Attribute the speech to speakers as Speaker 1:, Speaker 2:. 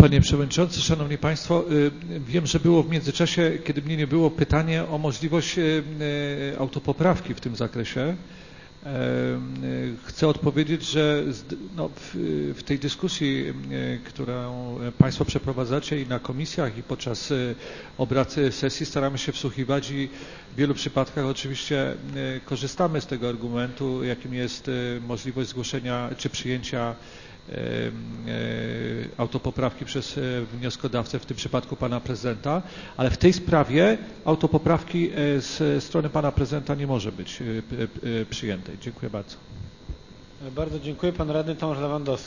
Speaker 1: Panie Przewodniczący, Szanowni Państwo, wiem, że było w międzyczasie, kiedy mnie nie było, pytanie o możliwość autopoprawki w tym zakresie. Chcę odpowiedzieć, że w tej dyskusji, którą Państwo przeprowadzacie i na komisjach, i podczas obrad sesji, staramy się wsłuchiwać i w wielu przypadkach oczywiście korzystamy z tego argumentu, jakim jest możliwość zgłoszenia czy przyjęcia autopoprawki przez wnioskodawcę, w tym przypadku pana prezydenta, ale w tej sprawie autopoprawki z strony pana prezydenta nie może być przyjętej. Dziękuję bardzo.
Speaker 2: Bardzo dziękuję. Pan radny Tomasz Lewandowski.